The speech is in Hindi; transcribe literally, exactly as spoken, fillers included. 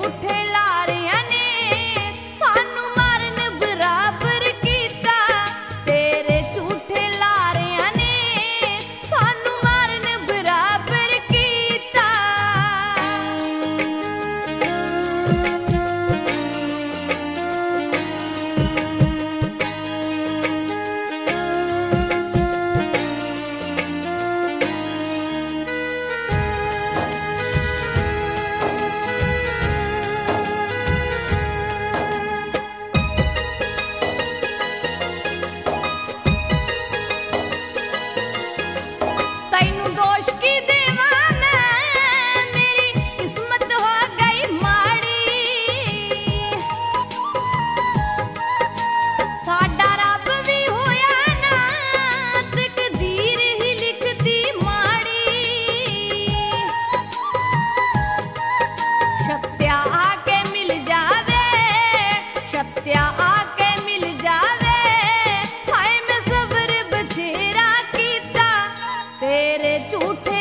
झूठे लारियां ने सानू मारन बराबर कीता। तेरे झूठे लारियां ने सानू मारन बराबर कीता। तैनू दोष की देवा मैं, मेरी किस्मत हो गई माड़ी। साडा रब भी होया ना तकदीर ही लिखती माड़ी। सत्या आके मिल जावे, सत्या आके मिल जावे। हाय मैं सब्र बथेरा कीता। तेरे झूठे